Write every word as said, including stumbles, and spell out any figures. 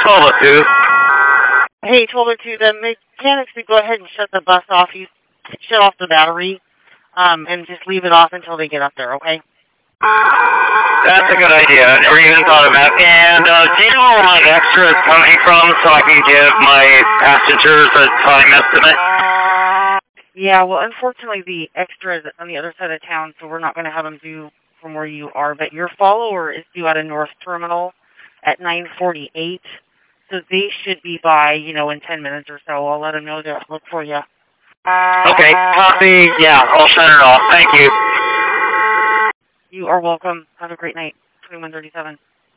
twelve oh two. Hey, twelve oh two, the mechanics would go ahead and shut the bus off. You shut off the battery, um, and just leave it off until they get up there, okay? That's a good idea. I never even thought of that. And uh, do you know where my extra is coming from so I can give my passengers a time estimate? Yeah, well, unfortunately, the extra is on the other side of town, so we're not going to have them do from where you are. But your follower is due at a North Terminal at nine forty-eight, so they should be by, you know, in ten minutes or so. I'll let them know to look for you. Okay, copy. Yeah, I'll shut it off. Thank you. You are welcome. Have a great night. twenty-one thirty-seven.